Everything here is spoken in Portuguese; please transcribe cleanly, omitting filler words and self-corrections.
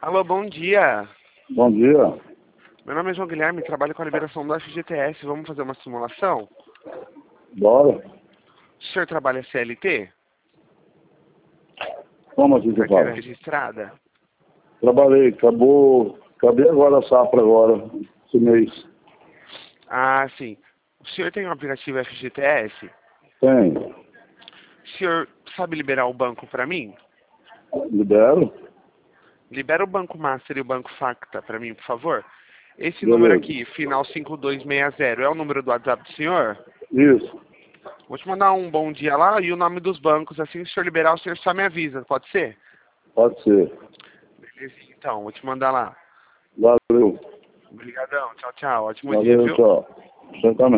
Alô, bom dia. Bom dia. Meu nome é João Guilherme, trabalho com a liberação do FGTS. Vamos fazer uma simulação? Bora. O senhor trabalha CLT? Como assim você Carteira fala? registrada? Trabalhei, acabei agora a safra agora, esse mês. Ah, sim. O senhor tem um aplicativo FGTS? Tem. O senhor sabe liberar o banco para mim? Libero? Libera o Banco Master e o Banco Facta para mim, por favor. Esse número Beleza. aqui, final 5260, é o número do WhatsApp do senhor? Isso. Vou te mandar um bom dia lá e o nome dos bancos. Assim que o senhor liberar, o senhor só me avisa. Pode ser? Pode ser. Beleza, então. Vou te mandar lá. Valeu. Obrigadão. Tchau, tchau. Ótimo dia, Valeu, viu? tchau. Você também.